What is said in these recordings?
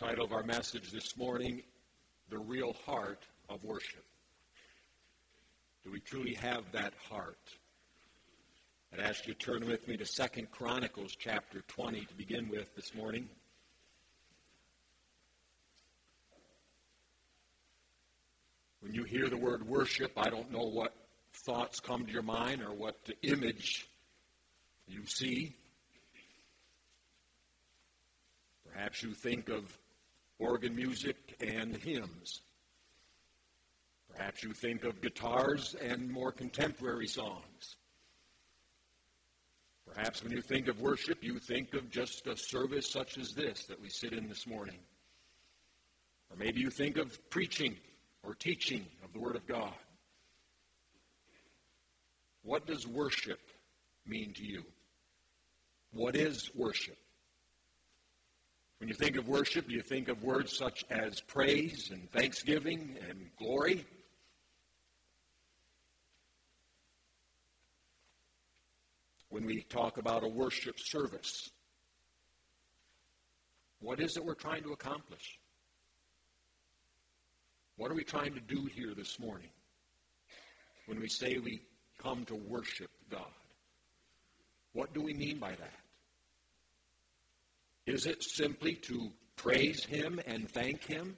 Title of our message this morning, The Real Heart of Worship. Do we truly have that heart? I'd ask you to turn with me to 2 Chronicles chapter 20 to begin with this morning. When you hear the word worship, I don't know what thoughts come to your mind or what image you see. Perhaps you think of organ music and hymns. Perhaps you think of guitars and more contemporary songs. Perhaps when you think of worship, you think of just a service such as this that we sit in this morning. Or maybe you think of preaching or teaching of the Word of God. What does worship mean to you? What is worship? When you think of worship, you think of words such as praise and thanksgiving and glory. When we talk about a worship service, what is it we're trying to accomplish? What are we trying to do here this morning when we say we come to worship God? What do we mean by that? Is it simply to praise Him and thank Him?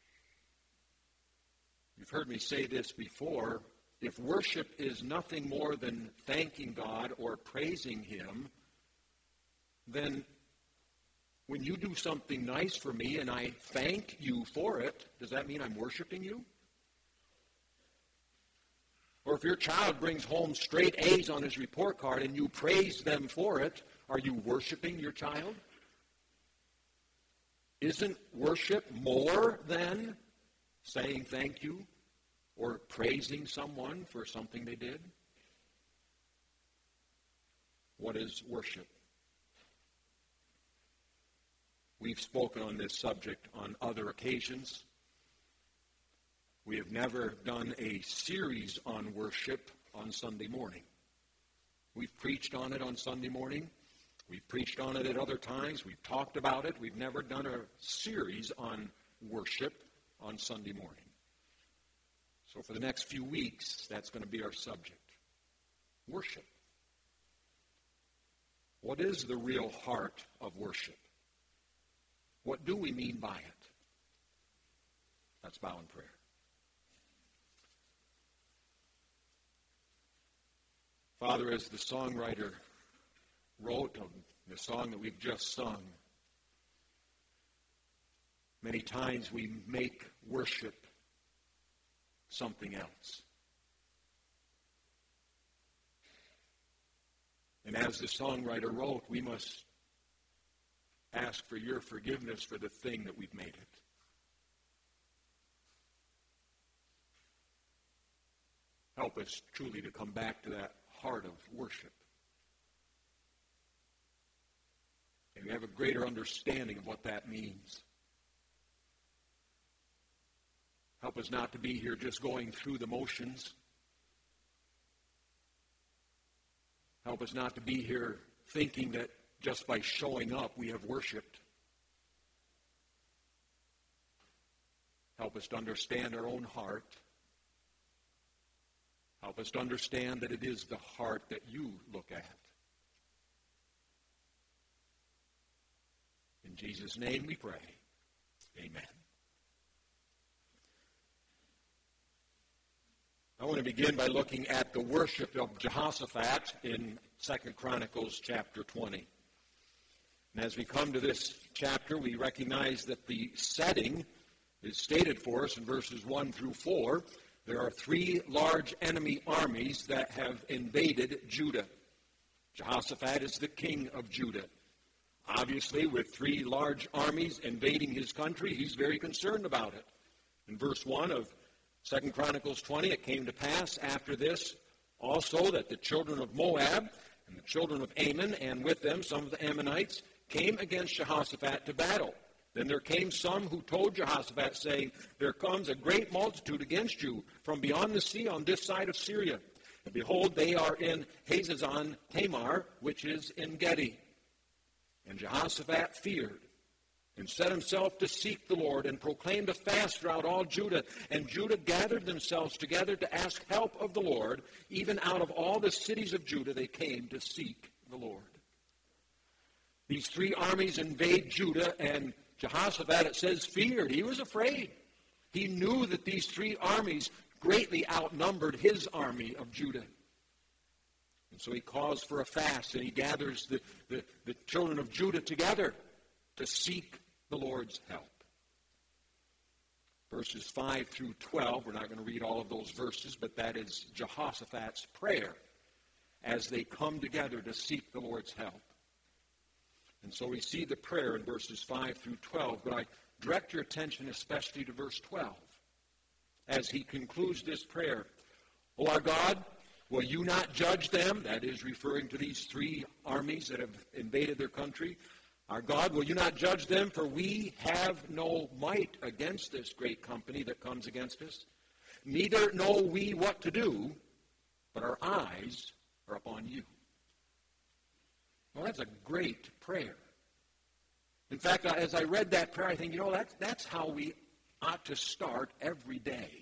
You've heard me say this before. If worship is nothing more than thanking God or praising Him, then when you do something nice for me and I thank you for it, does that mean I'm worshiping you? Or if your child brings home straight A's on his report card and you praise them for it, are you worshiping your child? Isn't worship more than saying thank you or praising someone for something they did? What is worship? We've spoken on this subject on other occasions. We have never done a series on worship on Sunday morning. We've preached on it on Sunday morning. We've preached on it at other times. We've talked about it. We've never done a series on worship on Sunday morning. So for the next few weeks, that's going to be our subject. Worship. What is the real heart of worship? What do we mean by it? Let's bow in prayer. Father, as the songwriter wrote of the song that we've just sung, many times we make worship something else. And as the songwriter wrote, we must ask for your forgiveness for the thing that we've made it. Help us truly to come back to that heart of worship. And we have a greater understanding of what that means. Help us not to be here just going through the motions. Help us not to be here thinking that just by showing up we have worshiped. Help us to understand our own heart. Help us to understand that it is the heart that you look at. In Jesus' name we pray. Amen. I want to begin by looking at the worship of Jehoshaphat in 2 Chronicles chapter 20. And as we come to this chapter, we recognize that the setting is stated for us in verses 1 through 4. There are three large enemy armies that have invaded Judah. Jehoshaphat is the king of Judah. Obviously, with three large armies invading his country, he's very concerned about it. In verse 1 of 2 Chronicles 20, it came to pass after this also that the children of Moab and the children of Ammon, and with them some of the Ammonites, came against Jehoshaphat to battle. Then there came some who told Jehoshaphat, saying, There comes a great multitude against you from beyond the sea on this side of Syria. And behold, they are in Hazazon Tamar, which is En Gedi. And Jehoshaphat feared, and set himself to seek the Lord, and proclaimed a fast throughout all Judah. And Judah gathered themselves together to ask help of the Lord. Even out of all the cities of Judah they came to seek the Lord. These three armies invade Judah, and Jehoshaphat, it says, feared. He was afraid. He knew that these three armies greatly outnumbered his army of Judah. And so he calls for a fast, and he gathers the children of Judah together to seek the Lord's help. Verses 5 through 12, we're not going to read all of those verses, but that is Jehoshaphat's prayer as they come together to seek the Lord's help. And so we see the prayer in verses 5 through 12, but I direct your attention especially to verse 12. As he concludes this prayer, O our God, will you not judge them? That is referring to these three armies that have invaded their country. Our God, will you not judge them? For we have no might against this great company that comes against us. Neither know we what to do, but our eyes are upon you. Well, that's a great prayer. In fact, as I read that prayer, I think, that's how we ought to start every day.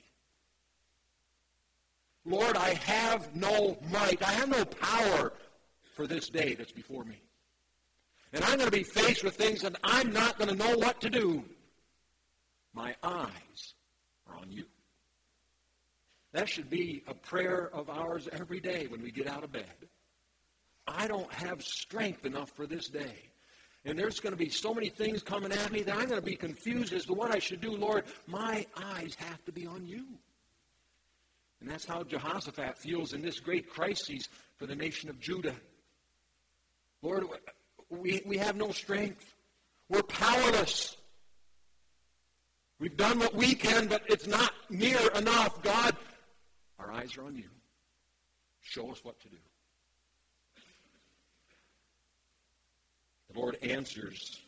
Lord, I have no might. I have no power for this day that's before me. And I'm going to be faced with things that I'm not going to know what to do. My eyes are on you. That should be a prayer of ours every day when we get out of bed. I don't have strength enough for this day. And there's going to be so many things coming at me that I'm going to be confused as to what I should do. Lord, my eyes have to be on you. And that's how Jehoshaphat feels in this great crisis for the nation of Judah. Lord, we have no strength. We're powerless. We've done what we can, but it's not near enough. God, our eyes are on you. Show us what to do. The Lord answers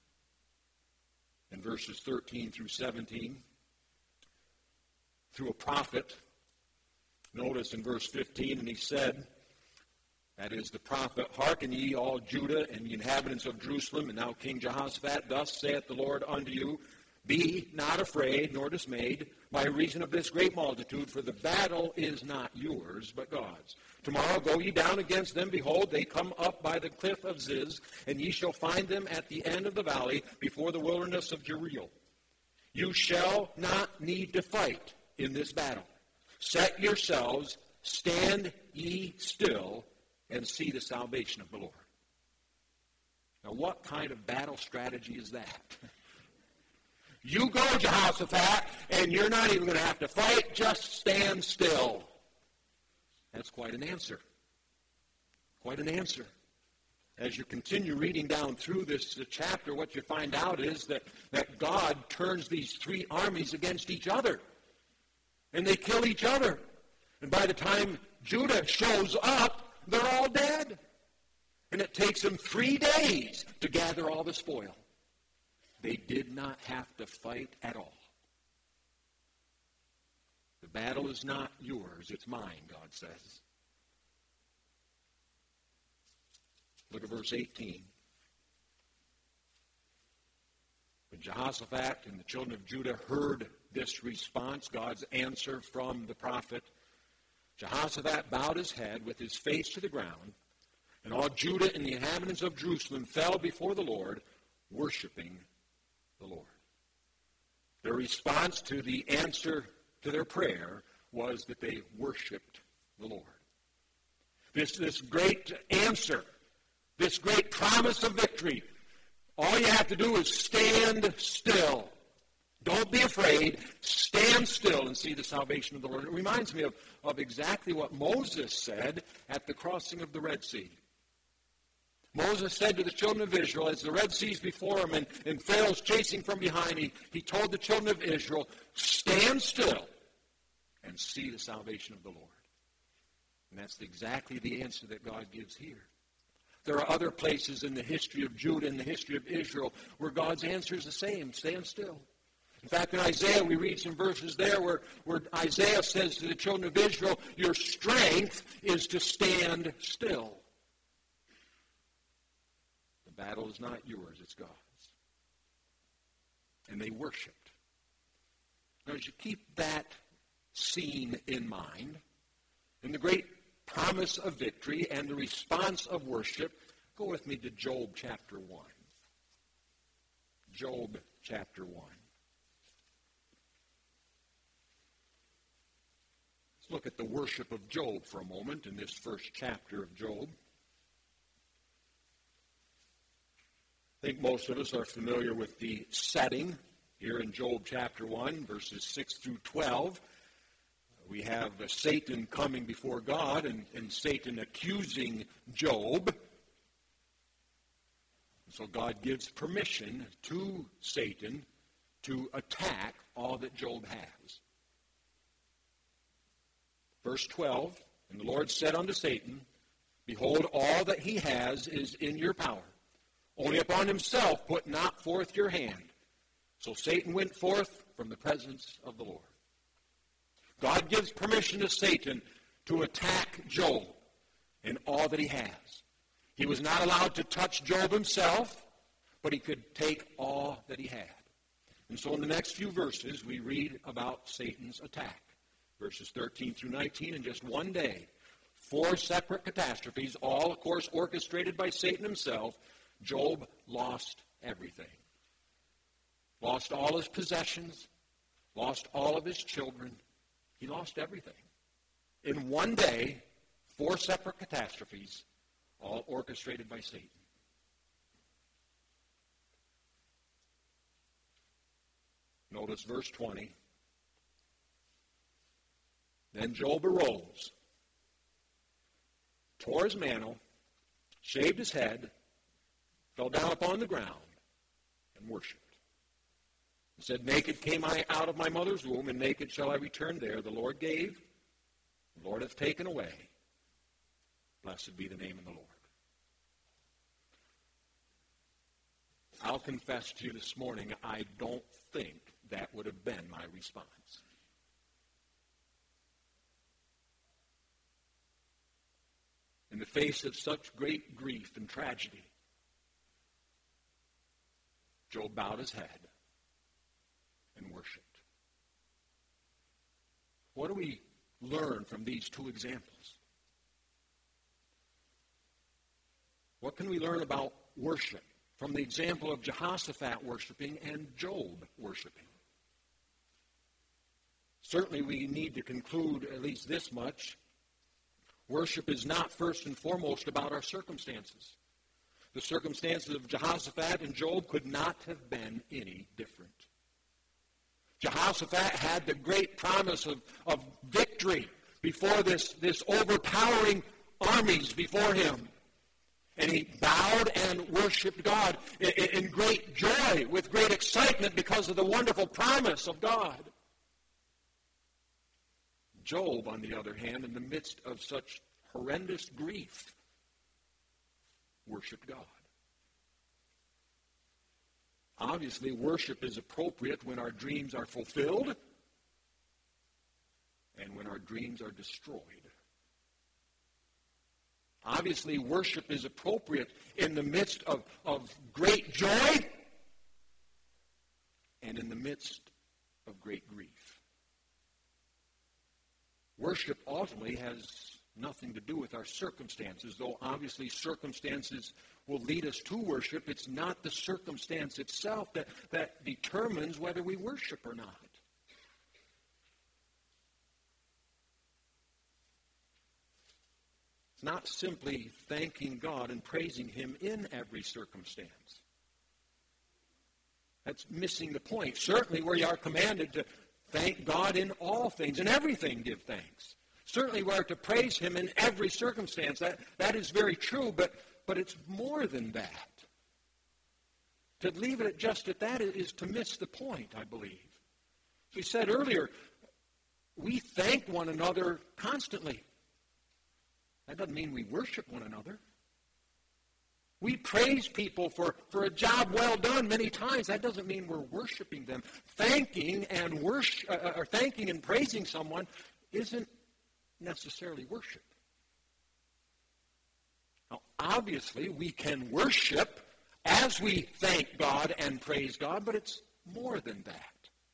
in verses 13 through 17 through a prophet. Notice in verse 15, and he said, that is the prophet, hearken ye all Judah and the inhabitants of Jerusalem, and now King Jehoshaphat, thus saith the Lord unto you, be not afraid nor dismayed by reason of this great multitude, for the battle is not yours, but God's. Tomorrow go ye down against them. Behold, they come up by the cliff of Ziz, and ye shall find them at the end of the valley before the wilderness of Jeruel. You shall not need to fight in this battle. Set yourselves, stand ye still, and see the salvation of the Lord. Now, what kind of battle strategy is that? You go, Jehoshaphat, and you're not even going to have to fight. Just stand still. That's quite an answer. Quite an answer. As you continue reading down through this chapter, what you find out is that God turns these three armies against each other. And they kill each other. And by the time Judah shows up, they're all dead. And it takes them 3 days to gather all the spoil. They did not have to fight at all. The battle is not yours, it's mine, God says. Look at verse 18. When Jehoshaphat and the children of Judah heard this response, God's answer from the prophet, Jehoshaphat bowed his head with his face to the ground, and all Judah and the inhabitants of Jerusalem fell before the Lord, worshiping the Lord. Their response to the answer to their prayer was that they worshiped the Lord. This great answer, this great promise of victory, all you have to do is stand still. Don't be afraid. Stand still and see the salvation of the Lord. It reminds me of exactly what Moses said at the crossing of the Red Sea. Moses said to the children of Israel, as the Red Sea's before him and Pharaoh's chasing from behind, he told the children of Israel, stand still and see the salvation of the Lord. And that's exactly the answer that God gives here. There are other places in the history of Judah and the history of Israel where God's answer is the same, stand still. In fact, in Isaiah, we read some verses there where Isaiah says to the children of Israel, your strength is to stand still. The battle is not yours, it's God's. and they worshiped. Now, as you keep that scene in mind, and the great promise of victory and the response of worship, go with me to Job chapter 1. Job chapter 1. Let's look at the worship of Job for a moment in this first chapter of Job. I think most of us are familiar with the setting here in Job chapter 1, verses 6 through 12. We have Satan coming before God and Satan accusing Job. So God gives permission to Satan to attack all that Job has. Verse 12, and the Lord said unto Satan, Behold, all that he has is in your power. Only upon himself put not forth your hand. So Satan went forth from the presence of the Lord. God gives permission to Satan to attack Job and all that he has. He was not allowed to touch Job himself, but he could take all that he had. And so in the next few verses, we read about Satan's attack. Verses 13 through 19, in just one day, 4 separate catastrophes, all, of course, orchestrated by Satan himself. Job lost everything. Lost all his possessions, lost all of his children. He lost everything. In one day, 4 separate catastrophes, all orchestrated by Satan. Notice verse 20. Then Job arose, tore his mantle, shaved his head, fell down upon the ground, and worshipped. He said, Naked came I out of my mother's womb, and naked shall I return there. The Lord gave, the Lord hath taken away. Blessed be the name of the Lord. I'll confess to you this morning, I don't think that would have been my response. In the face of such great grief and tragedy, Job bowed his head and worshipped. What do we learn from these 2 examples? What can we learn about worship from the example of Jehoshaphat worshiping and Job worshiping? Certainly we need to conclude at least this much. Worship is not first and foremost about our circumstances. The circumstances of Jehoshaphat and Job could not have been any different. Jehoshaphat had the great promise of victory before this overpowering armies before him. And he bowed and worshiped God in great joy, with great excitement because of the wonderful promise of God. Job, on the other hand, in the midst of such horrendous grief, worshiped God. Obviously, worship is appropriate when our dreams are fulfilled and when our dreams are destroyed. Obviously, worship is appropriate in the midst of great joy and in the midst of great grief. Worship ultimately has nothing to do with our circumstances, though obviously circumstances will lead us to worship. It's not the circumstance itself that determines whether we worship or not. It's not simply thanking God and praising Him in every circumstance. That's missing the point. Certainly we are commanded to thank God in all things. In everything give thanks. Certainly we are to praise Him in every circumstance. That is very true, but it's more than that. To leave it just at that is to miss the point, I believe. As we said earlier, we thank one another constantly. That doesn't mean we worship one another. We praise people for a job well done many times. That doesn't mean we're worshiping them. Thanking and praising someone isn't necessarily worship. Now, obviously, we can worship as we thank God and praise God, but it's more than that.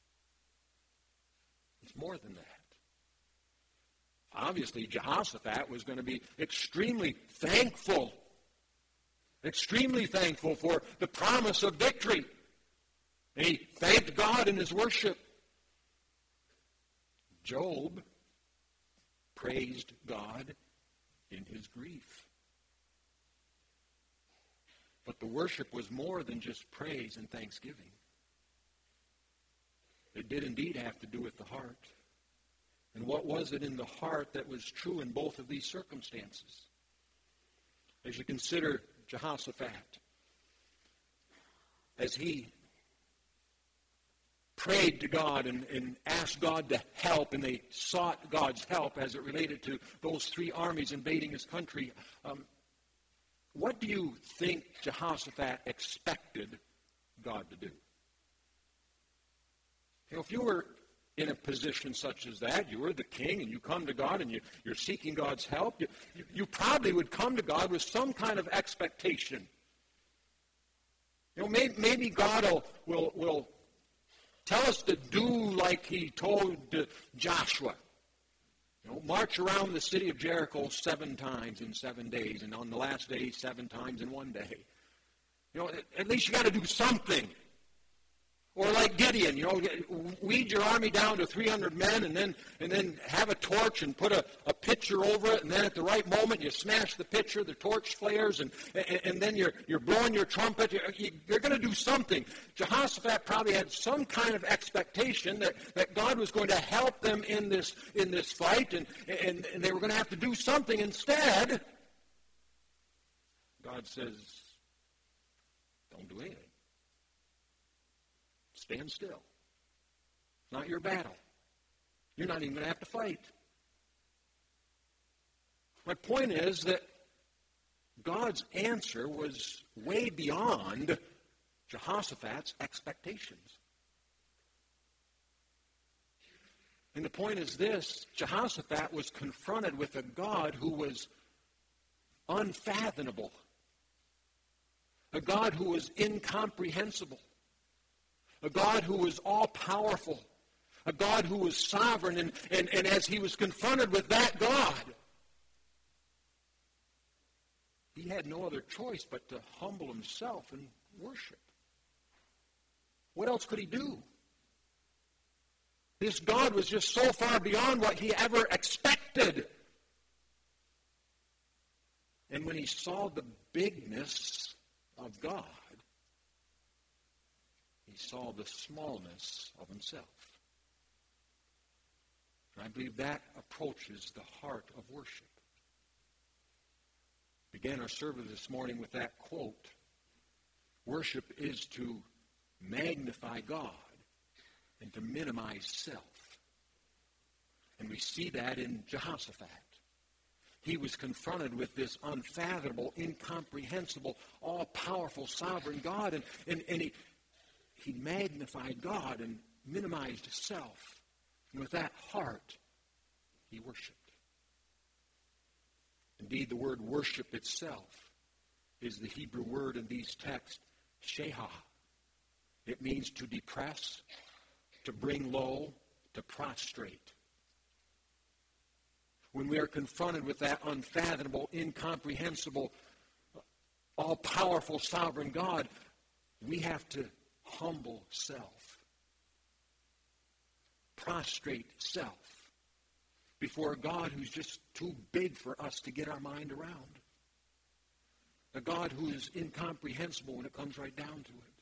It's more than that. Obviously, Jehoshaphat was going to be extremely thankful for the promise of victory. And he thanked God in his worship. Job praised God in his grief. But the worship was more than just praise and thanksgiving. It did indeed have to do with the heart. And what was it in the heart that was true in both of these circumstances? As you consider Jehoshaphat, as he prayed to God and asked God to help, and they sought God's help as it related to those three armies invading his country, what do you think Jehoshaphat expected God to do? You know, if you were in a position such as that, you were the king and you come to God and you're seeking God's help, you probably would come to God with some kind of expectation. You know, maybe God will tell us to do like he told Joshua. You know, march around the city of Jericho 7 times in 7 days, and on the last day 7 times in 1 day. You know, at least you got to do something. Or like Gideon, you know, weed your army down to 300 men and then have a torch and put a pitcher over it, and then at the right moment you smash the pitcher, the torch flares, and then you're blowing your trumpet. You're going to do something. Jehoshaphat probably had some kind of expectation that God was going to help them in this fight, and they were going to have to do something. Instead, God says, don't do anything. Stand still. It's not your battle. You're not even going to have to fight. My point is that God's answer was way beyond Jehoshaphat's expectations. And the point is this: Jehoshaphat was confronted with a God who was unfathomable, a God who was incomprehensible, a God who was all-powerful, a God who was sovereign, and as he was confronted with that God, he had no other choice but to humble himself and worship. What else could he do? This God was just so far beyond what he ever expected. And when he saw the bigness of God, he saw the smallness of himself. And I believe that approaches the heart of worship. We began our service this morning with that quote. Worship is to magnify God and to minimize self. And we see that in Jehoshaphat. He was confronted with this unfathomable, incomprehensible, all-powerful, sovereign God, and he magnified God and minimized self. And with that heart, he worshiped. Indeed, the word worship itself is the Hebrew word in these texts, shehah. It means to depress, to bring low, to prostrate. When we are confronted with that unfathomable, incomprehensible, all-powerful, sovereign God, we have to humble self, prostrate self before a God who's just too big for us to get our mind around. A God who is incomprehensible when it comes right down to it.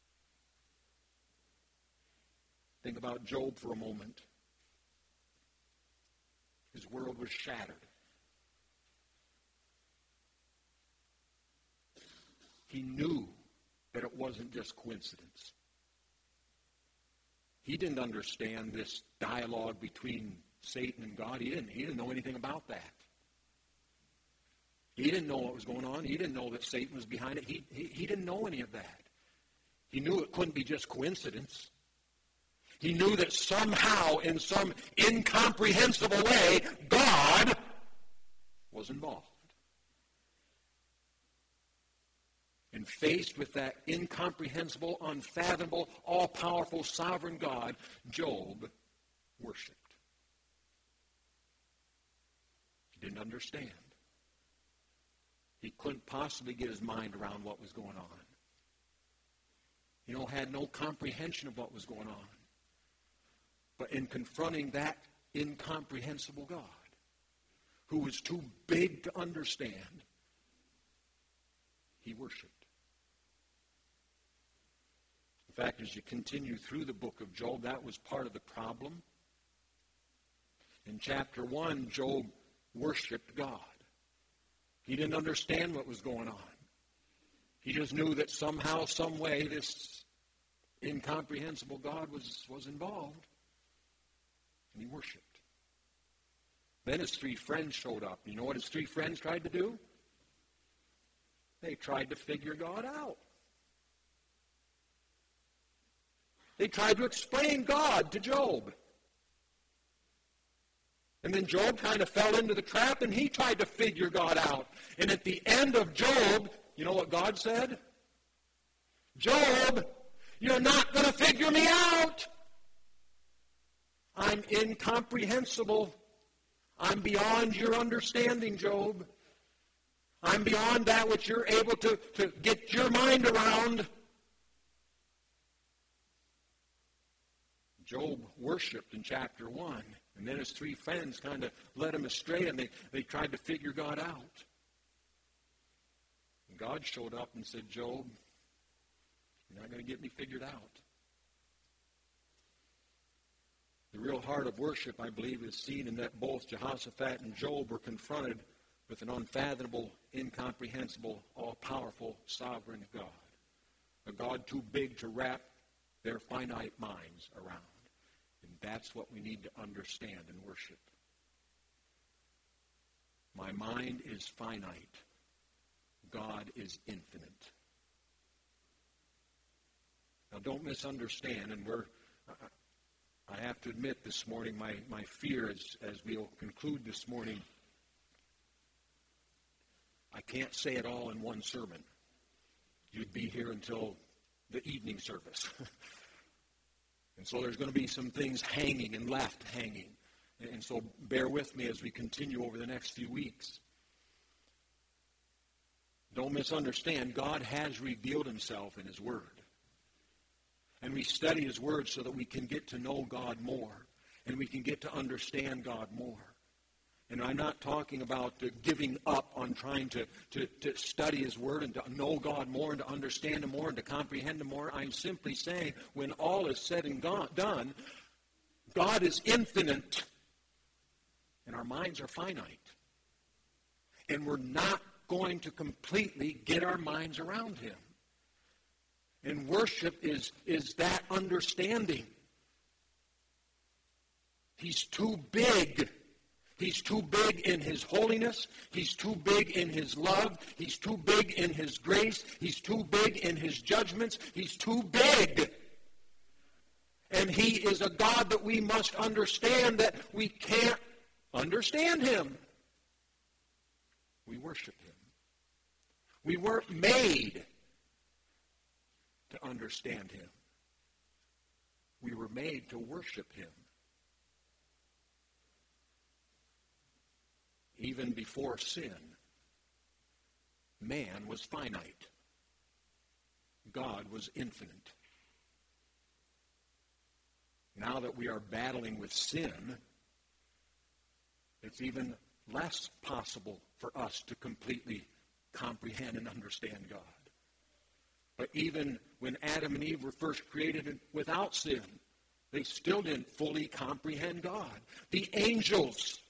Think about Job for a moment. His world was shattered. He knew that it wasn't just coincidence. He didn't understand this dialogue between Satan and God. He didn't know anything about that. He didn't know what was going on. He didn't know that Satan was behind it. He didn't know any of that. He knew it couldn't be just coincidence. He knew that somehow, in some incomprehensible way, God was involved. And faced with that incomprehensible, unfathomable, all-powerful, sovereign God, Job worshipped. He didn't understand. He couldn't possibly get his mind around what was going on. Had no comprehension of what was going on. But in confronting that incomprehensible God, who was too big to understand, he worshipped. In fact, as you continue through the book of Job, that was part of the problem. In chapter 1, Job worshipped God. He didn't understand what was going on. He just knew that somehow, some way, this incomprehensible God was involved. And he worshipped. Then his three friends showed up. You know what his three friends tried to do? They tried to figure God out. They tried to explain God to Job. And then Job kind of fell into the trap and he tried to figure God out. And at the end of Job, you know what God said? Job, you're not going to figure me out. I'm incomprehensible. I'm beyond your understanding, Job. I'm beyond that which you're able to get your mind around. Job worshipped in chapter 1. And then his three friends kind of led him astray, and they tried to figure God out. And God showed up and said, Job, you're not going to get me figured out. The real heart of worship, I believe, is seen in that both Jehoshaphat and Job were confronted with an unfathomable, incomprehensible, all-powerful, sovereign God. A God too big to wrap their finite minds around. And that's what we need to understand and worship. My mind is finite. God is infinite. Now don't misunderstand, and I have to admit this morning, my fear as we'll conclude this morning, I can't say it all in one sermon. You'd be here until the evening service. And so there's going to be some things hanging and left hanging. And so bear with me as we continue over the next few weeks. Don't misunderstand, God has revealed himself in his word. And we study his word so that we can get to know God more. And we can get to understand God more. And I'm not talking about giving up on trying to study his word and to know God more and to understand him more and to comprehend him more. I'm simply saying when all is said and done, God is infinite and our minds are finite. And we're not going to completely get our minds around him. And worship is that understanding. He's too big. He's too big in his holiness. He's too big in his love. He's too big in his grace. He's too big in his judgments. He's too big. And he is a God that we must understand that we can't understand him. We worship him. We weren't made to understand him. We were made to worship him. Even before sin, man was finite. God was infinite. Now that we are battling with sin, it's even less possible for us to completely comprehend and understand God. But even when Adam and Eve were first created without sin, they still didn't fully comprehend God. The angels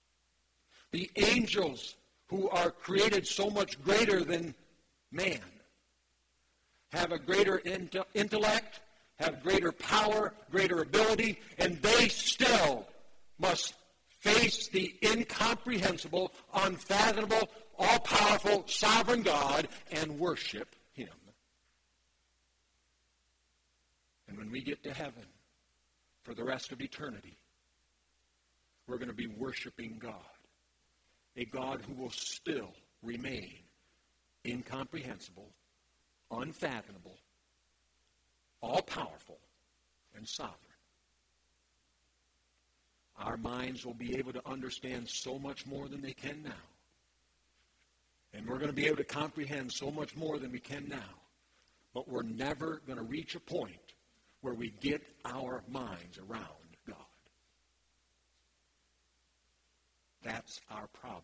who are created so much greater than man have a greater intellect, have greater power, greater ability, and they still must face the incomprehensible, unfathomable, all-powerful, sovereign God and worship him. And when we get to heaven for the rest of eternity, we're going to be worshiping God. A God who will still remain incomprehensible, unfathomable, all-powerful, and sovereign. Our minds will be able to understand so much more than they can now. And we're going to be able to comprehend so much more than we can now. But we're never going to reach a point where we get our minds around God. That's our problem.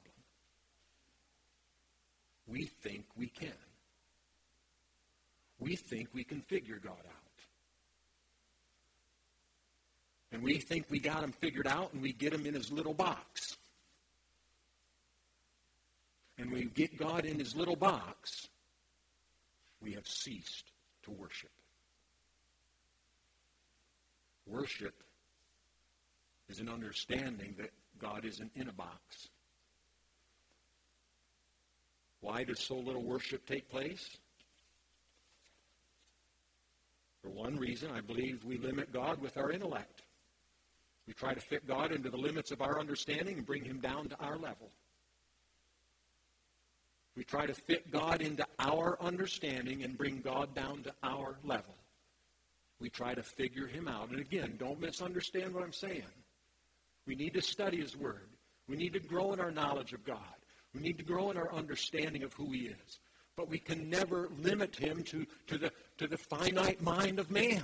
We think we can. We think we can figure God out. And we think we got him figured out, and we get him in his little box. And we get God in his little box, we have ceased to worship. Worship is an understanding that God isn't in a box. Why does so little worship take place? For one reason, I believe we limit God with our intellect. We try to fit God into the limits of our understanding and bring him down to our level. We try to fit God into our understanding and bring God down to our level. We try to figure him out. And again, don't misunderstand what I'm saying. We need to study his word. We need to grow in our knowledge of God. We need to grow in our understanding of who he is. But we can never limit him to the finite mind of man.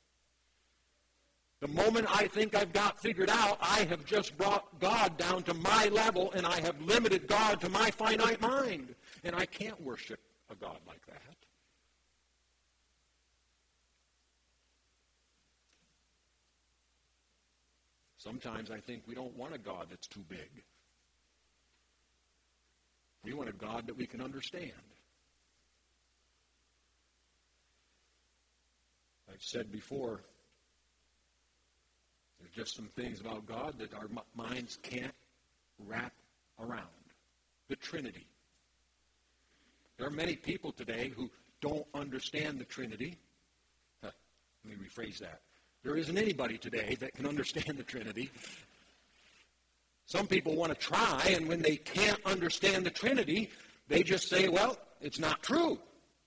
The moment I think I've got figured out, I have just brought God down to my level, and I have limited God to my finite mind. And I can't worship a God like that. Sometimes I think we don't want a God that's too big. We want a God that we can understand. I've said before, there's just some things about God that our minds can't wrap around. The Trinity. There are many people today who don't understand the Trinity. Let me rephrase that. There isn't anybody today that can understand the Trinity. Some people want to try, and when they can't understand the Trinity, they just say, well, it's not true.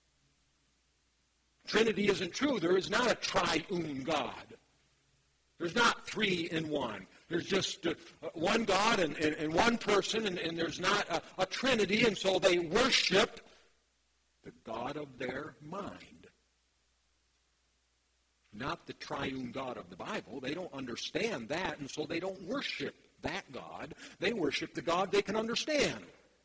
Trinity isn't true. There is not a triune God. There's not three in one. There's just one God and one person, and there's not a Trinity, and so they worship the God of their mind. Not the triune God of the Bible. They don't understand that, and so they don't worship that God. They worship the God they can understand.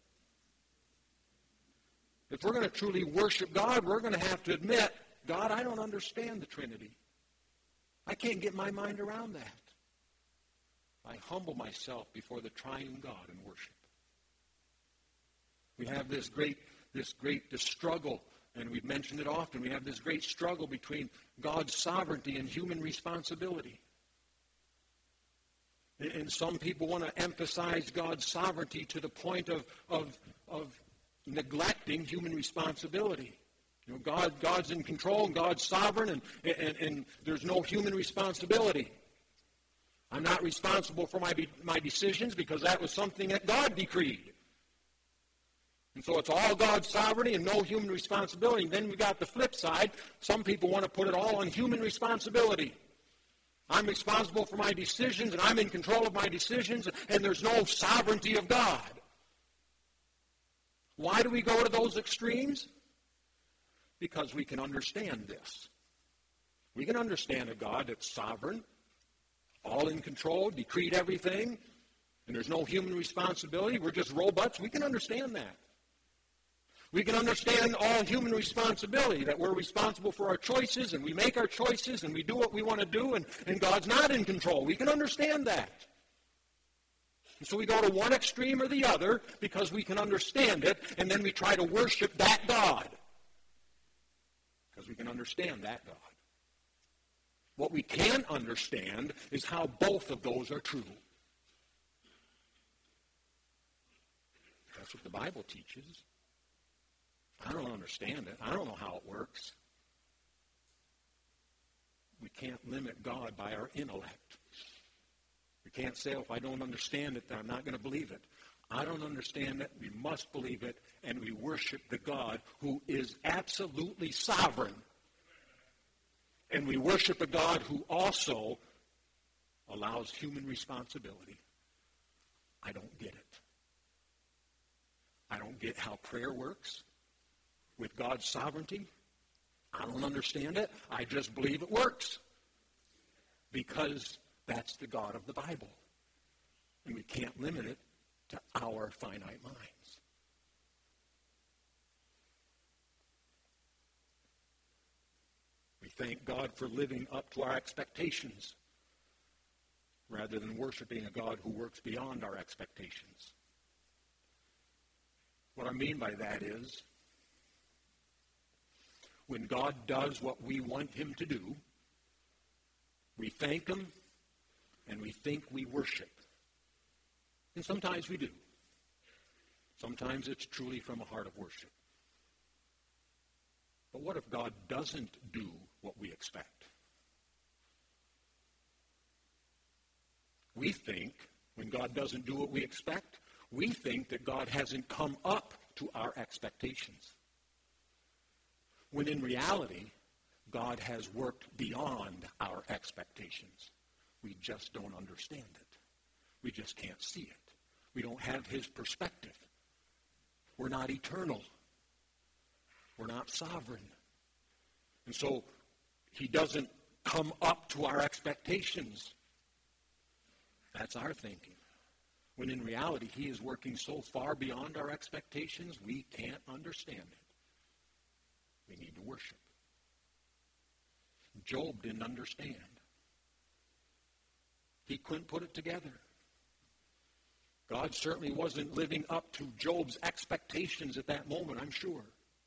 If we're going to truly worship God, we're going to have to admit, God, I don't understand the Trinity. I can't get my mind around that. I humble myself before the triune God in worship. We have this great struggle, and we've mentioned it often. We have this great struggle between God's sovereignty and human responsibility. And some people want to emphasize God's sovereignty to the point of neglecting human responsibility. You know, God's in control, and God's sovereign, and there's no human responsibility. I'm not responsible for my decisions because that was something that God decreed. And so it's all God's sovereignty and no human responsibility. And then we got the flip side. Some people want to put it all on human responsibility. I'm responsible for my decisions, and I'm in control of my decisions, and there's no sovereignty of God. Why do we go to those extremes? Because we can understand this. We can understand a God that's sovereign, all in control, decreed everything, and there's no human responsibility. We're just robots. We can understand that. We can understand all human responsibility, that we're responsible for our choices, and we make our choices, and we do what we want to do, and God's not in control. We can understand that. And so we go to one extreme or the other because we can understand it, and then we try to worship that God because we can understand that God. What we can't understand is how both of those are true. That's what the Bible teaches. I don't understand it. I don't know how it works. We can't limit God by our intellect. We can't say, if I don't understand it, then I'm not going to believe it. I don't understand it. We must believe it. And we worship the God who is absolutely sovereign. And we worship a God who also allows human responsibility. I don't get it. I don't get how prayer works with God's sovereignty. I don't understand it. I just believe it works. Because that's the God of the Bible. And we can't limit it to our finite minds. We thank God for living up to our expectations rather than worshiping a God who works beyond our expectations. What I mean by that is, when God does what we want him to do, we thank him and we think we worship. And sometimes we do. Sometimes it's truly from a heart of worship. But what if God doesn't do what we expect? We think, when God doesn't do what we expect, we think that God hasn't come up to our expectations. When in reality, God has worked beyond our expectations. We just don't understand it. We just can't see it. We don't have his perspective. We're not eternal. We're not sovereign. And so he doesn't come up to our expectations. That's our thinking. When in reality, he is working so far beyond our expectations, we can't understand it. We need to worship. Job didn't understand. He couldn't put it together. God certainly wasn't living up to Job's expectations at that moment, I'm sure.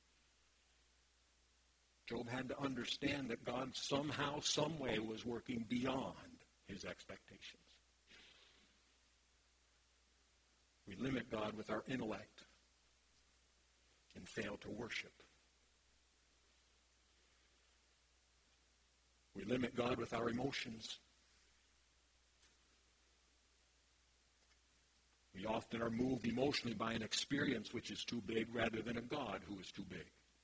Job had to understand that God somehow, some way was working beyond his expectations. We limit God with our intellect and fail to worship. We limit God with our emotions. We often are moved emotionally by an experience which is too big rather than a God who is too big.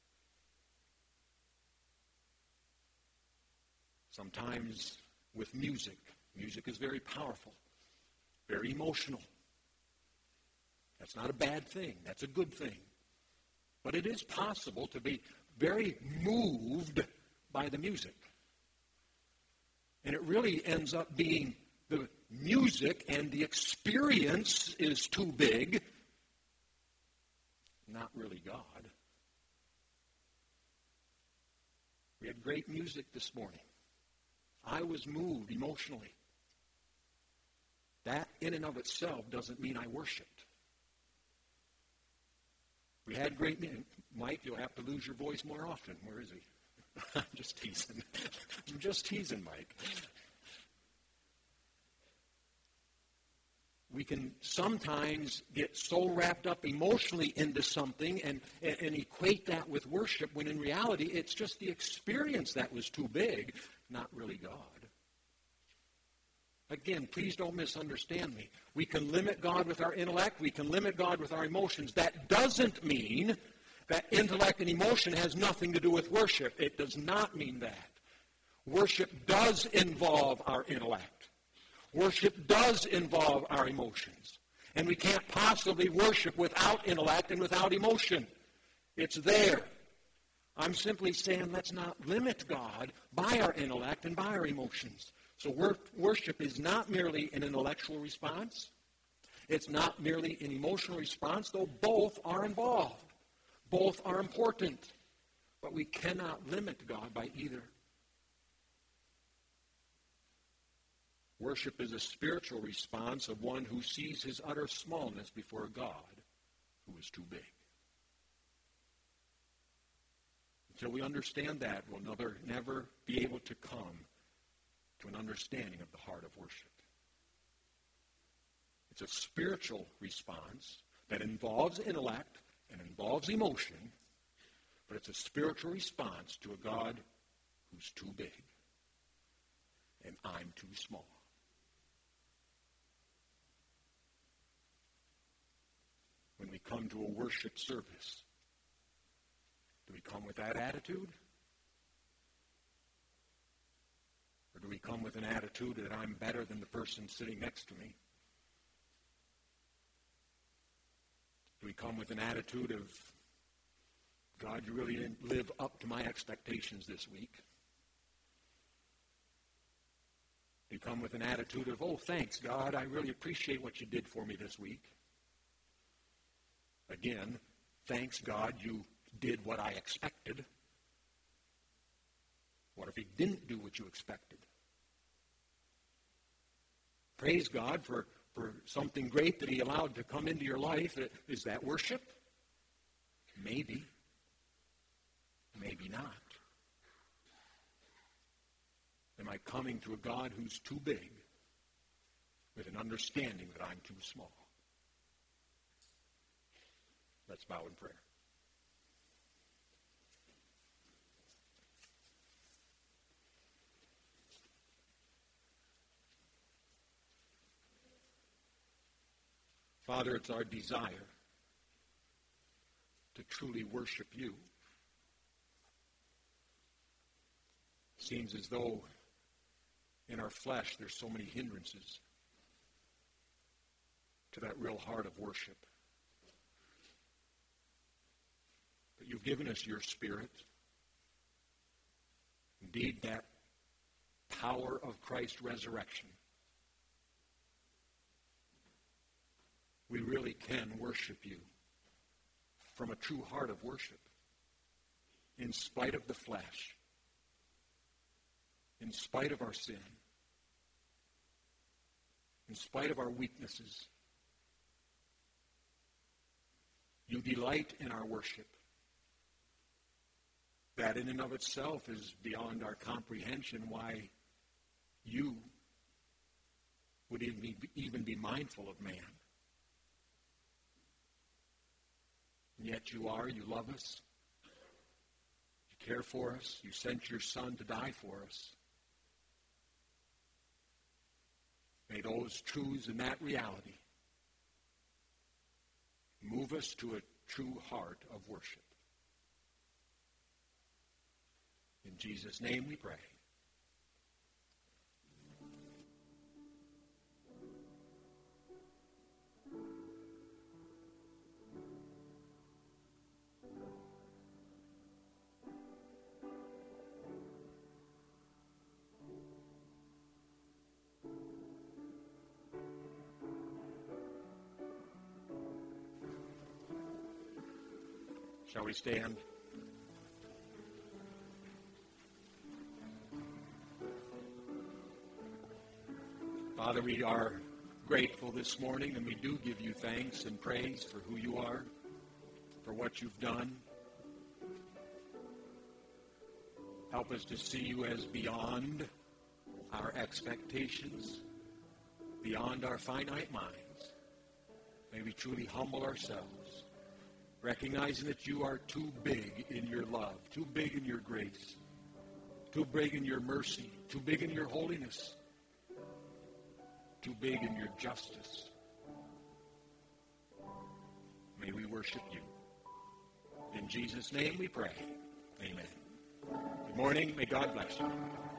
Sometimes with music. Music is very powerful, very emotional. That's not a bad thing. That's a good thing. But it is possible to be very moved by the music. And it really ends up being the music and the experience is too big, not really God. We had great music this morning. I was moved emotionally. That in and of itself doesn't mean I worshiped. We had great music. Mike, you'll have to lose your voice more often. Where is he? I'm just teasing. I'm just teasing, Mike. We can sometimes get so wrapped up emotionally into something and equate that with worship when in reality it's just the experience that was too big, not really God. Again, please don't misunderstand me. We can limit God with our intellect. We can limit God with our emotions. That doesn't mean that intellect and emotion has nothing to do with worship. It does not mean that. Worship does involve our intellect. Worship does involve our emotions. And we can't possibly worship without intellect and without emotion. It's there. I'm simply saying let's not limit God by our intellect and by our emotions. So worship is not merely an intellectual response. It's not merely an emotional response, though both are involved. Both are important. But we cannot limit God by either. Worship is a spiritual response of one who sees his utter smallness before a God who is too big. Until we understand that, we'll never be able to come to an understanding of the heart of worship. It's a spiritual response that involves intellect and involves emotion, but it's a spiritual response to a God who's too big and I'm too small. come to a worship service, do we come with that attitude? Or do we come with an attitude that I'm better than the person sitting next to me? Do we come with an attitude of, God, you really didn't live up to my expectations this week? Do you come with an attitude of, oh, thanks, God, I really appreciate what you did for me this week? Again, thanks, God, you did what I expected. What if he didn't do what you expected? Praise God for something great that he allowed to come into your life. Is that worship? Maybe. Maybe not. Am I coming to a God who's too big with an understanding that I'm too small? Let's bow in prayer. Father, it's our desire to truly worship you. Seems as though in our flesh there's so many hindrances to that real heart of worship. But you've given us your Spirit. Indeed, that power of Christ's resurrection. We really can worship you from a true heart of worship, in spite of the flesh, in spite of our sin, in spite of our weaknesses. You delight in our worship. That in and of itself is beyond our comprehension, why you would even be mindful of man. And yet you are, you love us, you care for us, you sent your Son to die for us. May those truths and that reality move us to a true heart of worship. In Jesus' name we pray. Shall we stand? Father, we are grateful this morning, and we do give you thanks and praise for who you are, for what you've done. Help us to see you as beyond our expectations, beyond our finite minds. May we truly humble ourselves, recognizing that you are too big in your love, too big in your grace, too big in your mercy, too big in your holiness, too big in your justice. May we worship you. In Jesus' name we pray. Amen. Good morning. May God bless you.